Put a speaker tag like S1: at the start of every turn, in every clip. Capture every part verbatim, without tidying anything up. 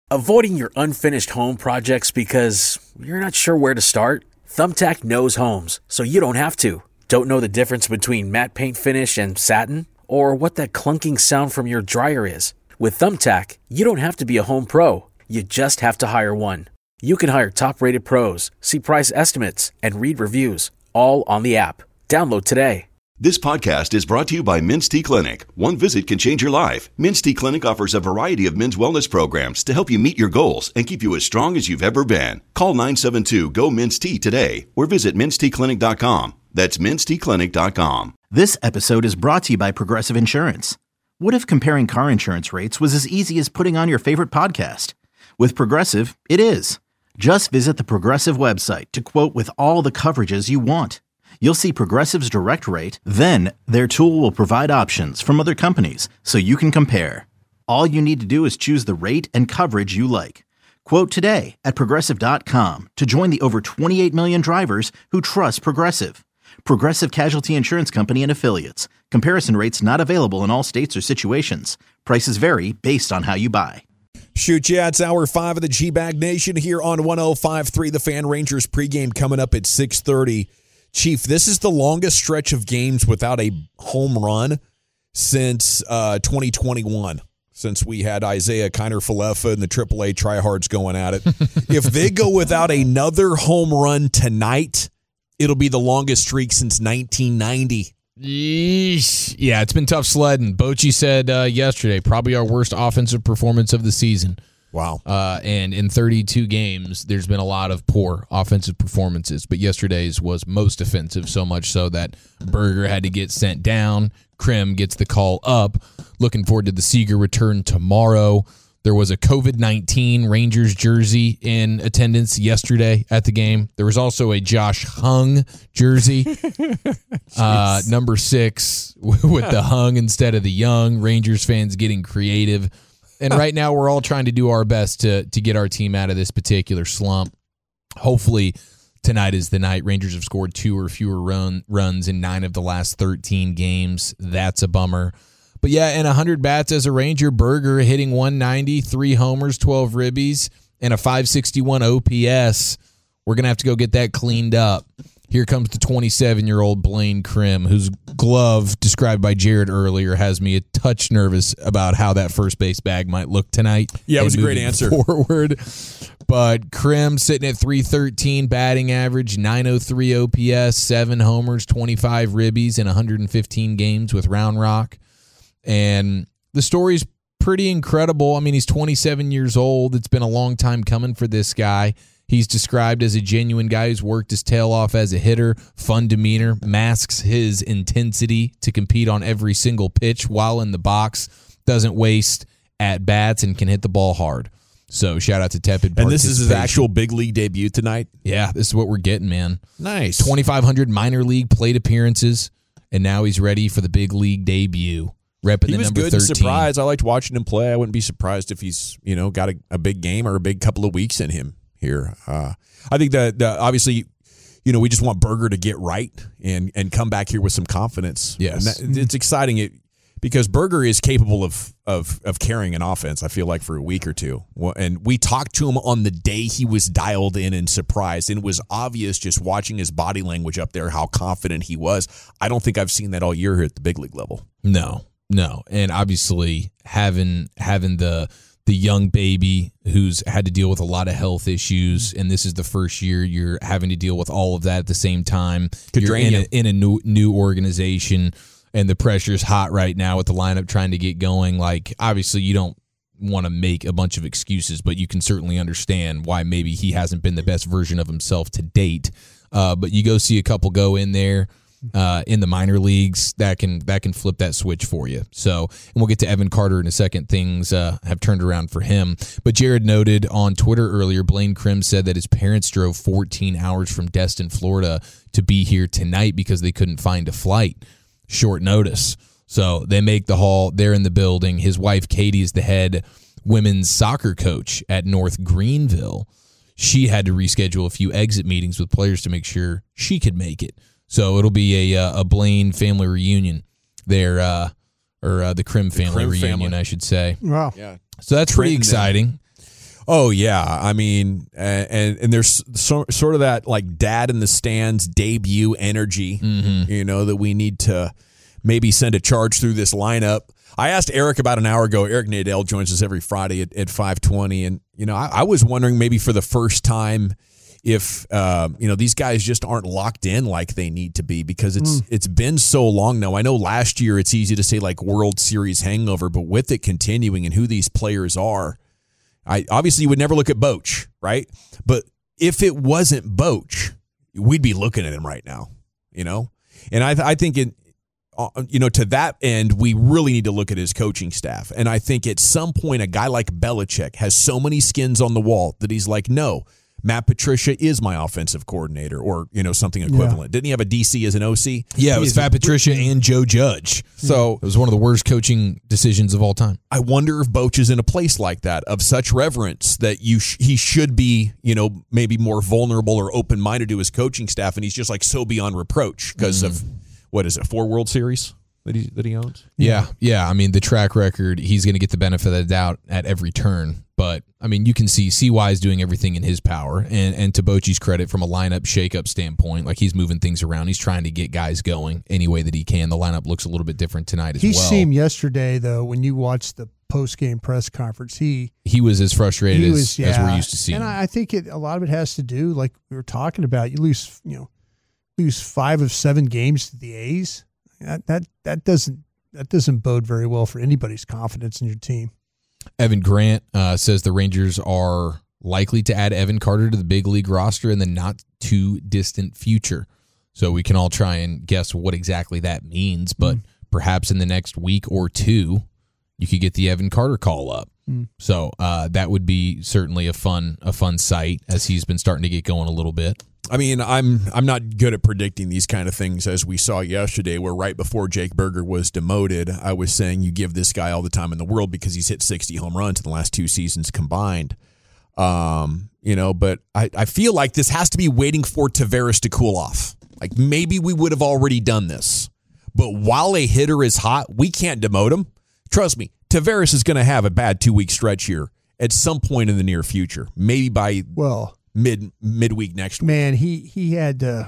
S1: Avoiding your unfinished home projects because you're not sure where to start? Thumbtack knows homes, so you don't have to. Don't know the difference between matte paint finish and satin? Or what that clunking sound from your dryer is? With Thumbtack, you don't have to be a home pro. You just have to hire one. You can hire top-rated pros, see price estimates, and read reviews, all on the app. Download today.
S2: This podcast is brought to you by Men's T Clinic. One visit can change your life. Men's T Clinic offers a variety of men's wellness programs to help you meet your goals and keep you as strong as you've ever been. Call nine seven two, G O, M E N S T today or visit mens t clinic dot com. That's mens t clinic dot com.
S3: This episode is brought to you by Progressive Insurance. What if comparing car insurance rates was as easy as putting on your favorite podcast? With Progressive, it is. Just visit the Progressive website to quote with all the coverages you want. You'll see Progressive's direct rate, then their tool will provide options from other companies so you can compare. All you need to do is choose the rate and coverage you like. Quote today at progressive dot com to join the over twenty-eight million drivers who trust Progressive. Progressive Casualty Insurance Company and Affiliates. Comparison rates not available in all states or situations. Prices vary based on how you buy.
S4: Shoot, yeah, it's hour five of the G-Bag Nation here on one oh five point three. The Fan Rangers pregame coming up at six thirty. Chief, this is the longest stretch of games without a home run since uh, twenty twenty-one, since we had Isaiah Kiner-Falefa and the triple A tryhards going at it. If they go without another home run tonight, it'll be the longest streak since nineteen ninety.
S5: Yeesh. Yeah, it's been tough sledding. Bochy said uh, yesterday, probably our worst offensive performance of the season.
S4: Wow.
S5: Uh, and in thirty-two games, there's been a lot of poor offensive performances, but yesterday's was most offensive, so much so that Berger had to get sent down. Krim gets the call up. Looking forward to the Seager return tomorrow. There was a covid nineteen Rangers jersey in attendance yesterday at the game. There was also a Josh Hung jersey, uh, number six, with the Hung instead of the Young. Rangers fans getting creative. And right now we're all trying to do our best to to get our team out of this particular slump. Hopefully tonight is the night. Rangers have scored two or fewer run, runs in nine of the last thirteen games. That's a bummer. But yeah, and one hundred bats as a Ranger. Berger hitting one ninety, three homers, twelve ribbies, and a five sixty-one O P S. We're going to have to go get that cleaned up. Here comes the twenty-seven-year-old Blaine Krim, whose glove, described by Jared earlier, has me a touch nervous about how that first base bag might look tonight.
S4: Yeah, it was a great answer.
S5: Forward. But Krim sitting at three thirteen batting average, nine oh three O P S, seven homers, twenty-five ribbies in one hundred fifteen games with Round Rock. And the story's pretty incredible. I mean, he's twenty-seven years old. It's been a long time coming for this guy. He's described as a genuine guy who's worked his tail off as a hitter, fun demeanor, masks his intensity to compete on every single pitch while in the box, doesn't waste at bats, and can hit the ball hard. So shout out to tepid
S4: And this is his actual big league debut tonight?
S5: Yeah, this is what we're getting, man.
S4: Nice.
S5: twenty-five hundred minor league plate appearances, and now he's ready for the big league debut. Repping
S4: he
S5: the
S4: was
S5: number
S4: good
S5: thirteen.
S4: and surprised. I liked watching him play. I wouldn't be surprised if he's, you know, got a, a big game or a big couple of weeks in him here. Uh, I think that uh, obviously, you know, we just want Berger to get right and and come back here with some confidence.
S5: Yes.
S4: And that, it's exciting it, because Berger is capable of, of of carrying an offense, I feel like, for a week or two. And we talked to him on the day he was dialed in and surprised, and it was obvious just watching his body language up there how confident he was. I don't think I've seen that all year here at the big league level.
S5: No, no. And obviously having having the the young baby who's had to deal with a lot of health issues, and this is the first year you're having to deal with all of that at the same time.
S4: Could
S5: you're
S4: drain
S5: in
S4: you.
S5: a, in a new, new organization, and the pressure's hot right now with the lineup trying to get going. Like, obviously you don't want to make a bunch of excuses, but you can certainly understand why maybe he hasn't been the best version of himself to date. Uh, but you go see a couple go in there uh, in the minor leagues, that can that can flip that switch for you. So, and we'll get to Evan Carter in a second. Things uh, have turned around for him. But Jared noted on Twitter earlier, Blaine Krim said that his parents drove fourteen hours from Destin, Florida to be here tonight because they couldn't find a flight. Short notice. So they make the haul. They're in the building. His wife, Katie, is the head women's soccer coach at North Greenville. She had to reschedule a few exit meetings with players to make sure she could make it. So it'll be a a Blaine family reunion there, uh, or uh, the Krim family
S4: Krim
S5: reunion,
S4: family.
S5: I should say.
S6: Wow.
S4: Yeah.
S5: So that's pretty
S4: Trenton,
S5: exciting.
S4: Oh yeah, I mean, and and there's so, sort of that like dad in the stands debut energy,
S5: Mm-hmm.
S4: you know, that we need to maybe send a charge through this lineup. I asked Eric about an hour ago. Eric Nadel joins us every Friday at, at five twenty, and you know, I, I was wondering maybe for the first time if uh, you know these guys just aren't locked in like they need to be because it's mm. it's been so long now. I know last year it's easy to say like World Series hangover, but with it continuing and who these players are. I obviously you would never look at Boch, right? But if it wasn't Boch, we'd be looking at him right now, you know. And I, I think it, uh, you know, to that end, we really need to look at his coaching staff. And I think at some point, a guy like Belichick has so many skins on the wall that he's like, no, Matt Patricia is my offensive coordinator, or you know something equivalent. Yeah. Didn't he have a D C as an O C?
S5: Yeah, it was Matt Patricia and Joe Judge. So it was one of the worst coaching decisions of all time.
S4: I wonder if Boch is in a place like that of such reverence that you sh- he should be, you know, maybe more vulnerable or open minded to his coaching staff, and he's just like so beyond reproach because mm. of what is it, four World Series that he that he owns?
S5: Yeah, yeah. I mean, the track record, he's going to get the benefit of the doubt at every turn. But, I mean, you can see C Y is doing everything in his power. And, and to Bochy's credit, from a lineup shakeup standpoint, like he's moving things around. He's trying to get guys going any way that he can. The lineup looks a little bit different tonight as
S6: he
S5: well.
S6: He seemed yesterday, though, when you watched the post-game press conference, he
S5: he was as frustrated
S6: he
S5: as,
S6: was, yeah.
S5: as we're used to seeing.
S6: And I think it, a lot of it has to do, like we were talking about, you lose, you know, lose five of seven games to the A's. That that that doesn't that doesn't bode very well for anybody's confidence in your team.
S5: Evan Grant uh, says the Rangers are likely to add Evan Carter to the big league roster in the not too distant future. So we can all try and guess what exactly that means, but mm. perhaps in the next week or two, you could get the Evan Carter call up. Mm. So uh, that would be certainly a fun a fun sight as he's been starting to get going a little bit.
S4: I mean, I'm I'm not good at predicting these kind of things, as we saw yesterday, where right before Jake Burger was demoted, I was saying you give this guy all the time in the world because he's hit sixty home runs in the last two seasons combined. Um, you know, but I, I feel like this has to be waiting for Taveras to cool off. Like maybe we would have already done this, but while a hitter is hot, we can't demote him. Trust me, Taveras is going to have a bad two-week stretch here at some point in the near future, maybe by
S6: well.
S4: Mid midweek next week.
S6: Man, he he had. Uh,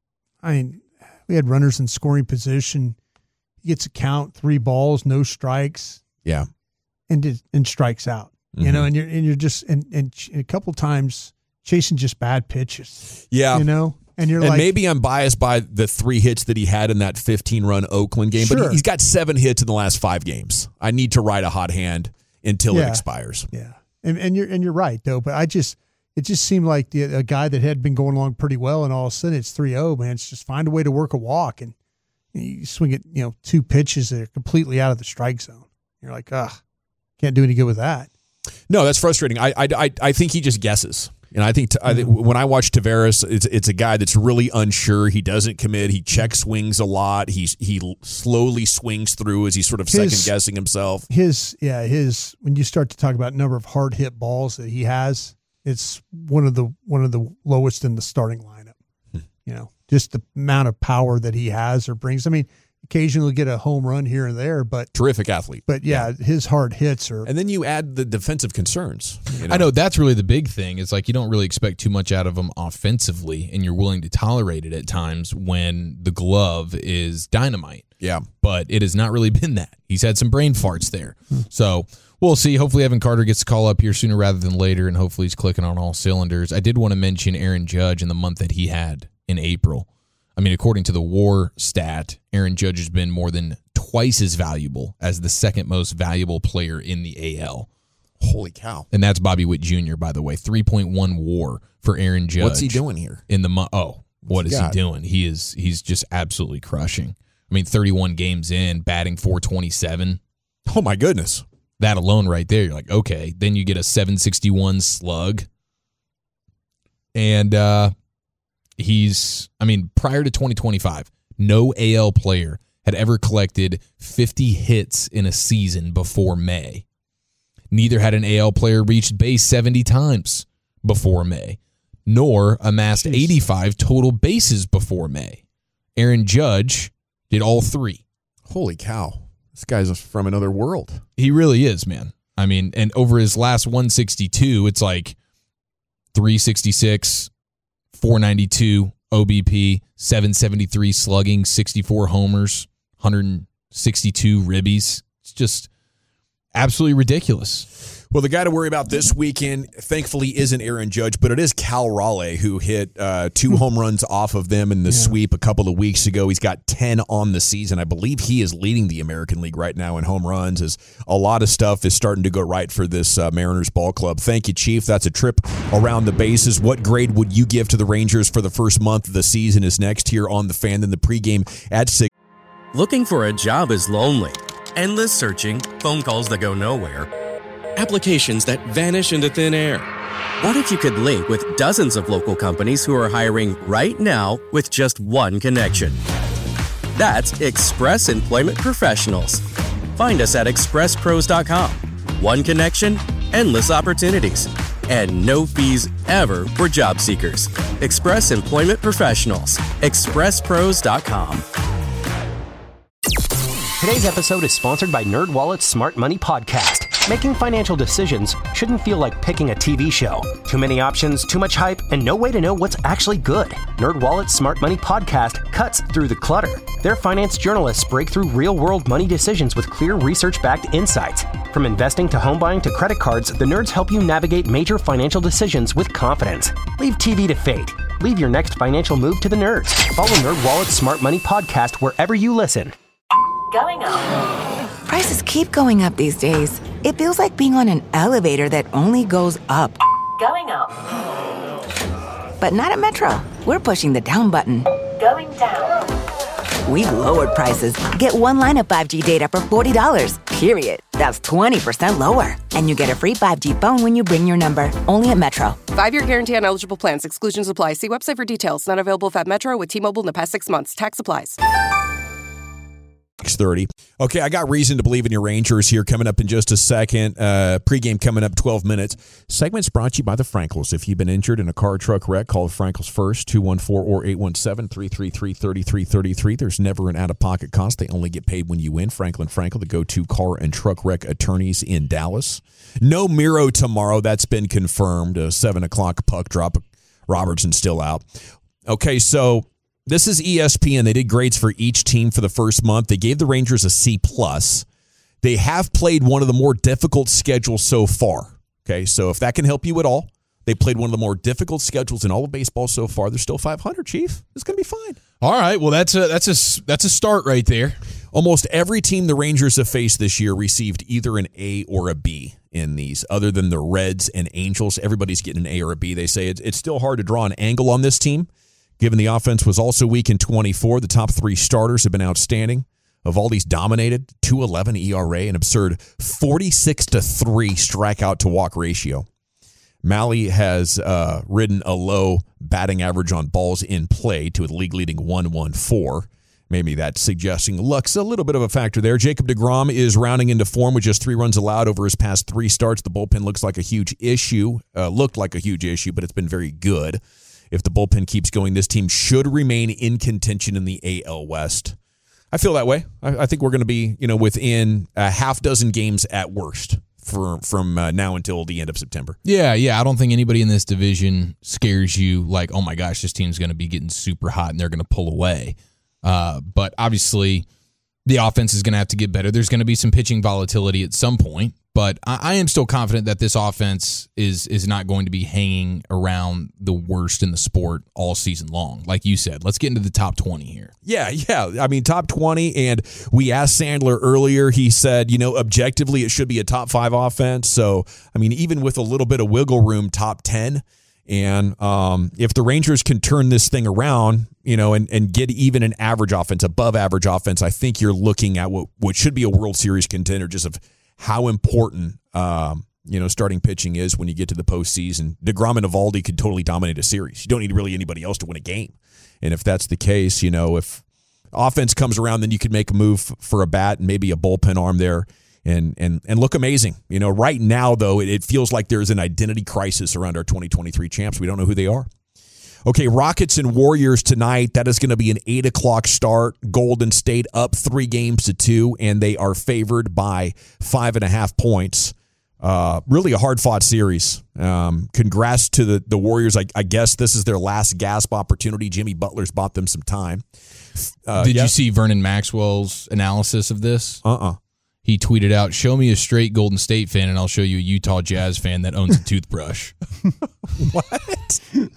S6: I mean, we had runners in scoring position. He gets a count, three balls, no strikes.
S4: Yeah,
S6: and did, and strikes out. Mm-hmm. You know, and you're and you're just and and a couple times chasing just bad pitches.
S4: Yeah,
S6: you know, and you're
S4: and
S6: like,
S4: maybe I'm biased by the three hits that he had in that fifteen run Oakland game,
S6: sure.
S4: but he's got seven hits in the last five games. I need to ride a hot hand until
S6: yeah.
S4: it expires.
S6: Yeah, and and you're and you're right though, but I just. It just seemed like the, a guy that had been going along pretty well, and all of a sudden it's three oh, man. It's just find a way to work a walk, and you swing it, you know, two pitches that are completely out of the strike zone. You're like, ugh, can't do any good with that.
S4: No, that's frustrating. I I, I think he just guesses. And I think, t- I think when I watch Taveras, it's it's a guy that's really unsure. He doesn't commit. He check swings a lot. He's he slowly swings through as he's sort of second guessing himself.
S6: His yeah, his when you start to talk about number of hard hit balls that he has. It's one of the one of the lowest in the starting lineup. Hmm. You know, just the amount of power that he has or brings. I mean, occasionally get a home run here and there, but
S4: terrific athlete.
S6: But yeah, yeah. his hard hits are.
S4: And then you add the defensive concerns. You know?
S5: I know that's really the big thing. It's like you don't really expect too much out of him offensively, and you're willing to tolerate it at times when the glove is dynamite.
S4: Yeah,
S5: but it has not really been that. He's had some brain farts there, hmm. so. We'll see. Hopefully Evan Carter gets a call up here sooner rather than later, and hopefully he's clicking on all cylinders. I did want to mention Aaron Judge in the month that he had in April. I mean, according to the WAR stat, Aaron Judge has been more than twice as valuable as the second most valuable player in the A L.
S4: Holy cow.
S5: And that's Bobby Witt Junior, by the way. three point one WAR for Aaron Judge.
S4: What's he doing here?
S5: In the mo- Oh, what
S4: What's
S5: is
S4: he,
S5: he doing? He is he's just absolutely crushing. I mean, thirty-one games in, batting four twenty-seven.
S4: Oh, my goodness.
S5: That alone right there, you're like, okay. Then you get a seven sixty-one slug. And uh, he's, I mean, prior to twenty twenty-five, no A L player had ever collected fifty hits in a season before May. Neither had an A L player reached base seventy times before May, nor amassed Jeez. eighty-five total bases before May. Aaron Judge did all three.
S4: Holy cow. This guy's from another world.
S5: He really is, man. I mean, and over his last one sixty-two, it's like three sixty-six, four ninety-two O B P, seven seventy-three slugging, sixty-four homers, one sixty-two ribbies. It's just absolutely ridiculous.
S4: Well, the guy to worry about this weekend, thankfully, isn't Aaron Judge, but it is Cal Raleigh, who hit uh, two home runs off of them in the yeah. sweep a couple of weeks ago. He's got ten on the season. I believe he is leading the American League right now in home runs, as a lot of stuff is starting to go right for this uh, Mariners ball club. Thank you, Chief. That's a trip around the bases. What grade would you give to the Rangers for the first month of the season is next here on The Fan. Then the pregame at six.
S7: Looking for a job is lonely. Endless searching, phone calls that go nowhere, applications that vanish into thin air. What if you could link with dozens of local companies who are hiring right now with just one connection? That's Express Employment Professionals. Find us at express pros dot com. One connection, endless opportunities, and no fees ever for job seekers. Express Employment Professionals. express pros dot com.
S8: Today's episode is sponsored by NerdWallet's Smart Money Podcast. Making financial decisions shouldn't feel like picking a T V show. Too many options, too much hype, and no way to know what's actually good. NerdWallet's Smart Money Podcast cuts through the clutter. Their finance journalists break through real-world money decisions with clear research-backed insights. From investing to home buying to credit cards, the nerds help you navigate major financial decisions with confidence. Leave T V to fate. Leave your next financial move to the nerds. Follow NerdWallet's Smart Money Podcast wherever you listen.
S9: Going up. Prices keep going up these days. It feels like being on an elevator that only goes up. Going up. But not at Metro. We're pushing the down button. Going down. We've lowered prices. Get one line of five G data for forty dollars, period. That's twenty percent lower. And you get a free five G phone when you bring your number. Only at Metro.
S10: Five-year guarantee on eligible plans. Exclusions apply. See website for details. Not available at Metro with T-Mobile in the past six months. Tax applies.
S4: six thirty. Okay, I got reason to believe in your Rangers here coming up in just a second. Uh, pregame coming up twelve minutes. Segment's brought to you by the Frankels. If you've been injured in a car truck wreck, call the Frankels first, two one four or eight one seven, three three three, three three three three. There's never an out-of-pocket cost. They only get paid when you win. Franklin Frankel, the go-to car and truck wreck attorneys in Dallas. No Miro tomorrow. That's been confirmed. A seven o'clock puck drop. Robertson still out. Okay, so this is E S P N. They did grades for each team for the first month. They gave the Rangers a C plus. They have played one of the more difficult schedules so far. Okay, so if that can help you at all, they played one of the more difficult schedules in all of baseball so far. They're still five hundred, Chief. It's going to be fine.
S5: All right, well that's a that's a that's a start right there.
S4: Almost every team the Rangers have faced this year received either an A or a B in these. Other than the Reds and Angels, everybody's getting an A or a B. They say it's it's still hard to draw an angle on this team. Given the offense was also weak in twenty-four, the top three starters have been outstanding. Evaldi's dominated, two eleven E R A, an absurd forty-six to three strikeout to walk ratio. Mahle has uh, ridden a low batting average on balls in play to a league-leading one fourteen. Maybe that's suggesting luck's a little bit of a factor there. Jacob deGrom is rounding into form with just three runs allowed over his past three starts. The bullpen looks like a huge issue, uh, looked like a huge issue, but it's been very good. If the bullpen keeps going, this team should remain in contention in the A L West. I feel that way. I, I think we're going to be, you know, within a half dozen games at worst for, from uh, now until the end of September.
S5: Yeah, yeah. I don't think anybody in this division scares you like, oh my gosh, this team's going to be getting super hot and they're going to pull away. Uh, but obviously, the offense is going to have to get better. There's going to be some pitching volatility at some point. But I am still confident that this offense is is not going to be hanging around the worst in the sport all season long. Like you said, let's get into the top twenty here.
S4: Yeah, yeah. I mean, top twenty. And we asked Sandler earlier. He said, you know, objectively, it should be a top five offense. So, I mean, even with a little bit of wiggle room, top ten. And um, if the Rangers can turn this thing around, you know, and, and get even an average offense, above average offense, I think you're looking at what, what should be a World Series contender, just of how important, um, you know, starting pitching is when you get to the postseason. DeGrom and Evaldi could totally dominate a series. You don't need really anybody else to win a game. And if that's the case, you know, if offense comes around, then you could make a move for a bat and maybe a bullpen arm there and and and look amazing. You know, right now, though, it, it feels like there's an identity crisis around our twenty twenty-three champs. We don't know who they are. Okay, Rockets and Warriors tonight. That is going to be an eight o'clock start. Golden State up three games to two, and they are favored by five and a half points. Uh, really a hard-fought series. Um, congrats to the, the Warriors. I, I guess this is their last gasp opportunity. Jimmy Butler's bought them some time. Uh,
S5: Did
S4: yeah.
S5: you see Vernon Maxwell's analysis of this?
S4: Uh-uh.
S5: He tweeted out, show me a straight Golden State fan and I'll show you a Utah Jazz fan that owns a toothbrush.
S4: What?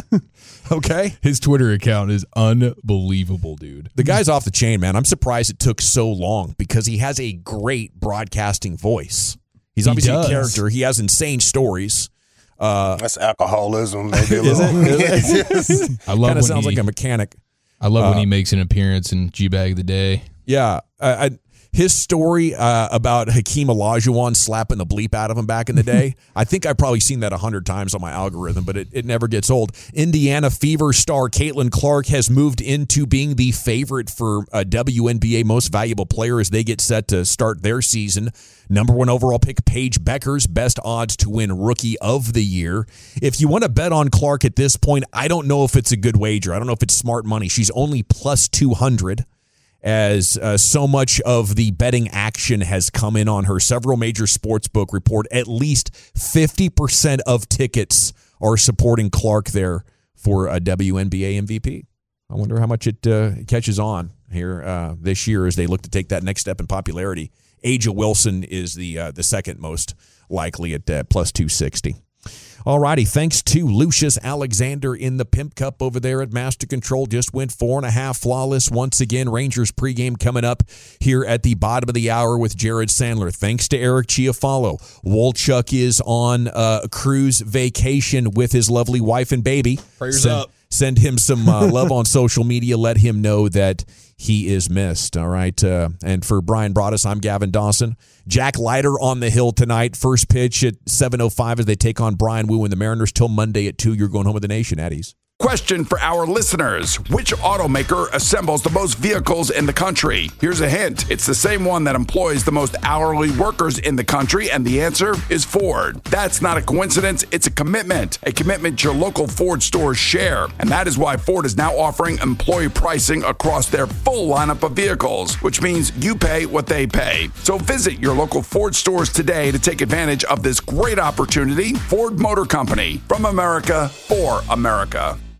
S4: Okay.
S5: His Twitter account is unbelievable, dude.
S4: The guy's off the chain, man. I'm surprised it took so long because he has a great broadcasting voice. He's
S5: He
S4: obviously
S5: does.
S4: a character. He has insane stories. Uh,
S11: That's alcoholism, maybe. A
S4: is
S11: little.
S4: it? Is it?
S5: I love
S4: Kind
S5: when
S4: of sounds
S5: he,
S4: like a mechanic.
S5: I love when
S4: uh,
S5: he makes an appearance in G-Bag of the Day.
S4: Yeah. I, I, his story uh, about Hakeem Olajuwon slapping the bleep out of him back in the day, I think I've probably seen that a hundred times on my algorithm, but it, it never gets old. Indiana Fever star Caitlin Clark has moved into being the favorite for a W N B A Most Valuable Player as they get set to start their season. Number one overall pick, Paige Beckers, best odds to win Rookie of the Year. If you want to bet on Clark at this point, I don't know if it's a good wager. I don't know if it's smart money. She's only plus two hundred. As uh, so much of the betting action has come in on her. Several major sportsbook report at least fifty percent of tickets are supporting Clark there for a W N B A M V P. I wonder how much it uh, catches on here uh, this year as they look to take that next step in popularity. Aja Wilson is the uh, the second most likely at uh, plus two sixty. All righty, thanks to Lucius Alexander in the Pimp Cup over there at Master Control. Just went four and a half flawless once again. Rangers pregame coming up here at the bottom of the hour with Jared Sandler. Thanks to Eric Chiafalo. Wolchuk is on a cruise vacation with his lovely wife and baby.
S5: Prayers
S4: send,
S5: up.
S4: Send him some uh, love on social media. Let him know that he is missed. All right. Uh, and for Brian Broaddus, I'm Gavin Dawson. Jack Leiter on the hill tonight. First pitch at seven oh five as they take on Brian Wu and the Mariners till Monday at two. You're going home with the nation, Eddies.
S12: Question for our listeners. Which automaker assembles the most vehicles in the country? Here's a hint. It's the same one that employs the most hourly workers in the country, and the answer is Ford. That's not a coincidence. It's a commitment. A commitment your local Ford stores share. And that is why Ford is now offering employee pricing across their full lineup of vehicles, which means you pay what they pay. So visit your local Ford stores today to take advantage of this great opportunity. Ford Motor Company. From America, for America.